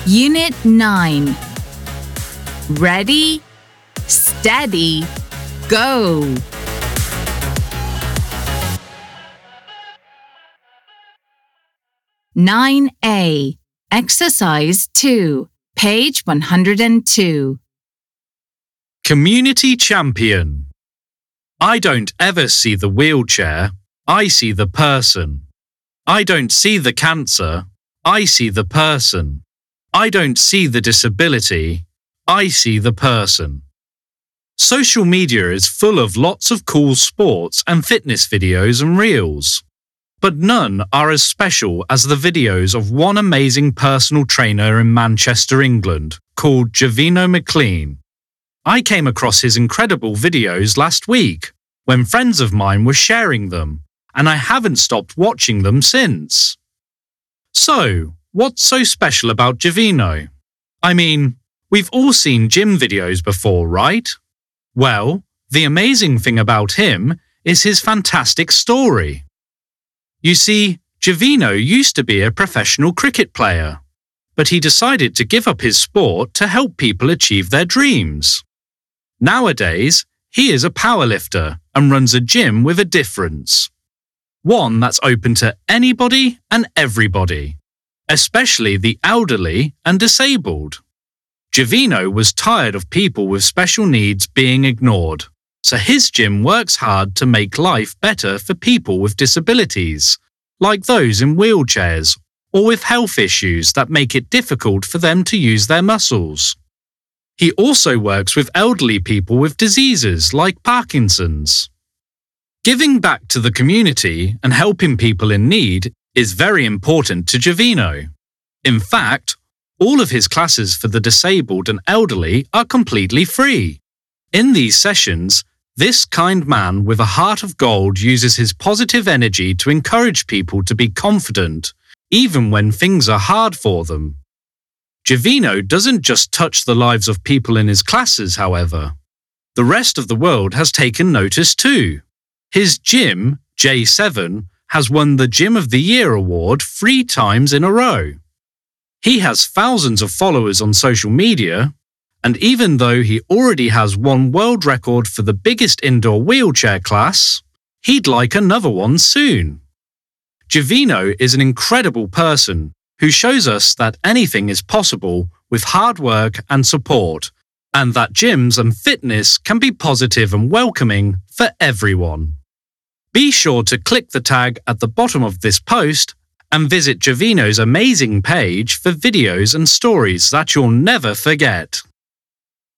Unit 9. Ready, steady, go! Nine A. Exercise 2, page 102. Community champion. I don't ever see the wheelchair, I see the person. I don't see the cancer, I see the person. I don't see the disability, I see the person. Social media is full of lots of cool sports and fitness videos and reels. But none are as special as the videos of one amazing personal trainer in Manchester, England, called Jovino McLean. I came across his incredible videos last week, when friends of mine were sharing them, and I haven't stopped watching them since. So, what's so special about Jovino? I mean, we've all seen gym videos before, right? Well, the amazing thing about him is his fantastic story. You see, Jovino used to be a professional cricket player, but he decided to give up his sport to help people achieve their dreams. Nowadays, he is a powerlifter and runs a gym with a difference. One that's open to anybody and everybody, especially the elderly and disabled. Jovino was tired of people with special needs being ignored, so his gym works hard to make life better for people with disabilities, like those in wheelchairs or with health issues that make it difficult for them to use their muscles. He also works with elderly people with diseases like Parkinson's. Giving back to the community and helping people in need is very important to Jovino. In fact, all of his classes for the disabled and elderly are completely free. In these sessions, this kind man with a heart of gold uses his positive energy to encourage people to be confident, even when things are hard for them. Jovino doesn't just touch the lives of people in his classes, however. The rest of the world has taken notice too. His gym, J7, has won the Gym of the Year award 3 times in a row. He has thousands of followers on social media, and even though he already has one world record for the biggest indoor wheelchair class, he'd like another one soon. Jovino is an incredible person who shows us that anything is possible with hard work and support, and that gyms and fitness can be positive and welcoming for everyone. Be sure to click the tag at the bottom of this post and visit Jovino's amazing page for videos and stories that you'll never forget.